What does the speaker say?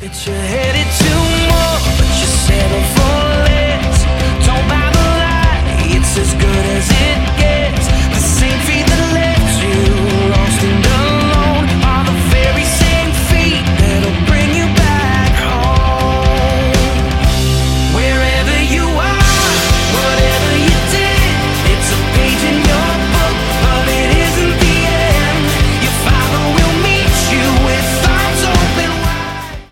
that you're headed to more, but you settle for less. Don't buy the lie, it's as good as